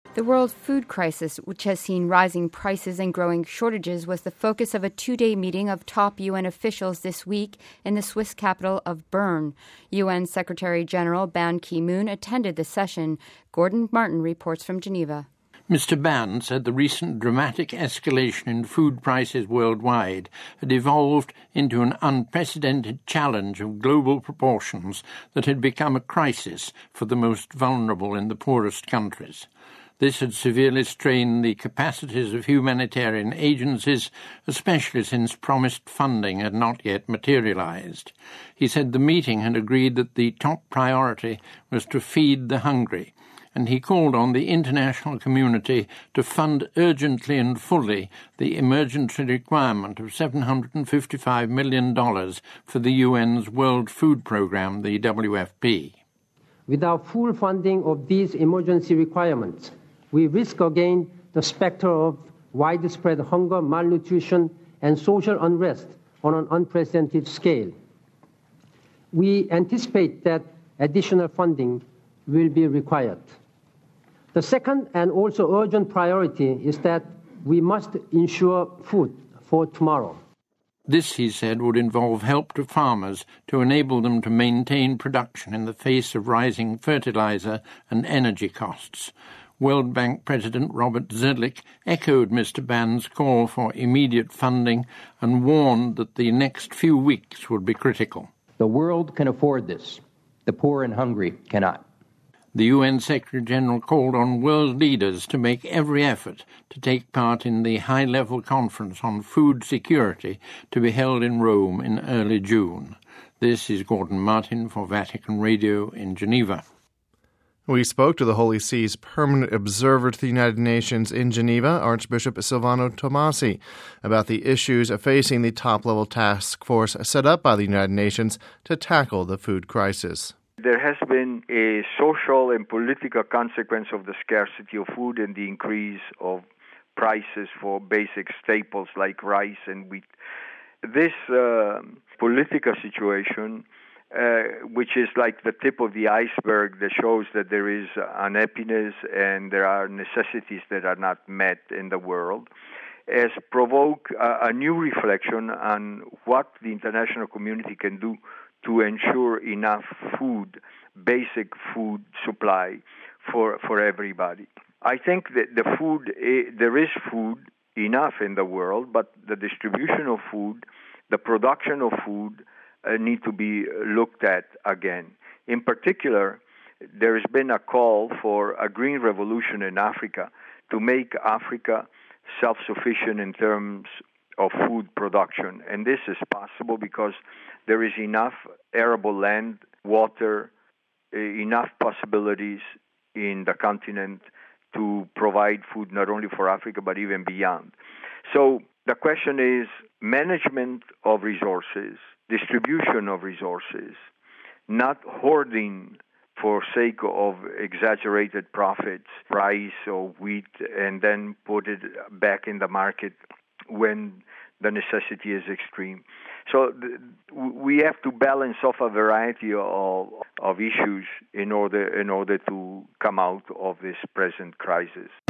The world food crisis, which has seen rising prices and growing shortages, was the focus of a two-day meeting of top UN officials this week in the Swiss capital of Bern. UN Secretary General Ban Ki-moon attended the session. Gordon Martin reports from Geneva. Mr. Ban said the recent dramatic escalation in food prices worldwide had evolved into an unprecedented challenge of global proportions that had become a crisis for the most vulnerable in the poorest countries. This had severely strained the capacities of humanitarian agencies, especially since promised funding had not yet materialized. He said the meeting had agreed that the top priority was to feed the hungry, and he called on the international community to fund urgently and fully the emergency requirement of $755 million for the UN's World Food Programme, the WFP. Without full funding of these emergency requirements, we risk again the specter of widespread hunger, malnutrition, and social unrest on an unprecedented scale. We anticipate that additional funding will be required. The second and also urgent priority is that we must ensure food for tomorrow. This, he said, would involve help to farmers to enable them to maintain production in the face of rising fertilizer and energy costs. World Bank President Robert Zirlik echoed Mr. Ban's call for immediate funding and warned that the next few weeks would be critical. The world can afford this. The poor and hungry cannot. The UN Secretary-General called on world leaders to make every effort to take part in the high-level conference on food security to be held in Rome in early June. This is Gordon Martin for Vatican Radio in Geneva. We spoke to the Holy See's permanent observer to the United Nations in Geneva, Archbishop Silvano Tomasi, about the issues facing the top-level task force set up by the United Nations to tackle the food crisis. There has been a social and political consequence of the scarcity of food and the increase of prices for basic staples like rice and wheat. This political situation, which is like the tip of the iceberg that shows that there is unhappiness and there are necessities that are not met in the world, has provoked a new reflection on what the international community can do to ensure enough food, basic food supply for everybody. I think that there is food enough in the world, but the distribution of food, the production of food need to be looked at again. In particular, there has been a call for a green revolution in Africa to make Africa self-sufficient in terms of food production. And this is possible because there is enough arable land, water, enough possibilities in the continent to provide food not only for Africa but even beyond. So the question is management of resources, distribution of resources, not hoarding for sake of exaggerated profits, rice or wheat, and then put it back in the market when the necessity is extreme. So we have to balance off a variety of issues in order to come out of this present crisis.